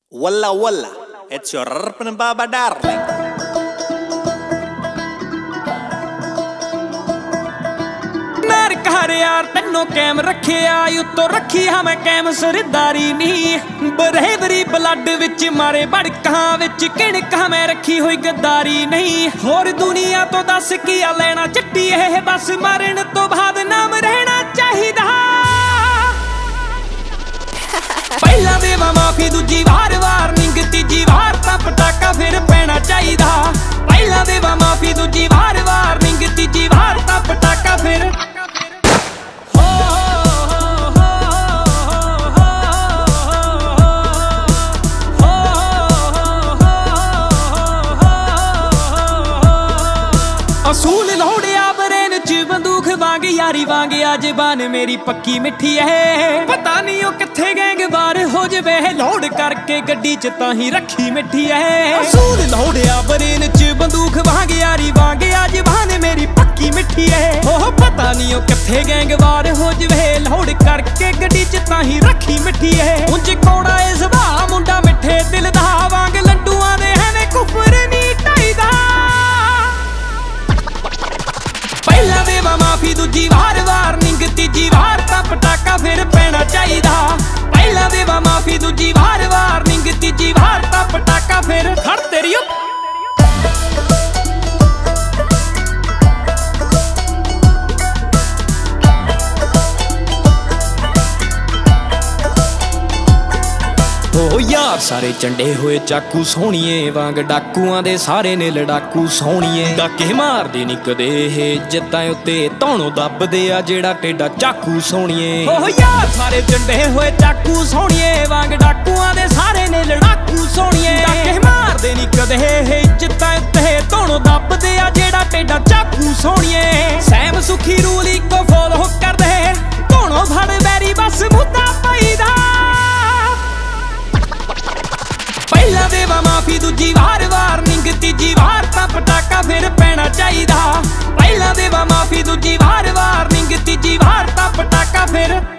Walla walla, it's your Rpan Baba darling. घर यार तेनों cam रखे आयु तो रखी हाँ मैं cam Sardari knee बरेबरी blood which मारे बड़का विच किणका मैं रखी हुई गद्दारी नहीं होर दुनिया तो दस किया लेना चिट्टी है बस मरण तो बाद नाम रहना चाहिदा पहला देवा माफी दूजी वार वार्निंग तीजी वार तां पटाका फिर पैना चाहिदा पहला देवा माफी दूजी वार वार्निंग तीजी वार तां पटाका फिर असूल लोड़िया बरेन च बंदूक वांग यारी वांग आजबान मेरी पक्की मिठी है पता नहीं ओ किथे गैंग बार हो जवे लोड करके गड्डी च ताही रखी मिठी है असूल लोड़िया बरेन च बंदूक वांग यारी वांग आजबान मेरी पक्की मिठी है ओ पता नहीं ओ किथे गैंग बार हो जवे लोड करके गड्डी च ताही रखी मिठी है उंज कोड़ा ए सुभा मुंडा मिठे दिल दा वांग लड्डूआं दे है कुफर नी ढाईदा पहला देवा माफी दूजी वार वार्निंग तीजी वार तां पटाका फिर पैना चाहिदा पहला देवा माफी दूजी वार वार्निंग तीजी वार तां पटाका फिर खड़ तेरी ओ यार सारे चंडे हुए चाकू सोहणीए वांग डाकूआं दे सारे ने लड़ाकू सोहणीए डाके मारदे नी कदे हे जिद्दां उत्ते धौणों दबदे आ जेड़ा टेडा चाकू सोहणीए ओ यार सारे चंडे हुए चाकू सोहणीए वांग डाकूआं दे सारे ने लड़ाकू सोहणीए डाके मारदे नी कदे हे जिद्दां उत्ते धौणों दबदे आ जेड़ा टेडा चाकू सोहणीए सैम सुखी रूल इको फॉलो करदे धौणों फड़ बैरी बस मुद्दा पाईदा पहला देवा माफी दूजी वार वार्निंग तीजी वार तां पटाका फिर पैना चाहिदा पहला देवा माफी दूजी वार वार्निंग तीजी वार तां पटाका फिर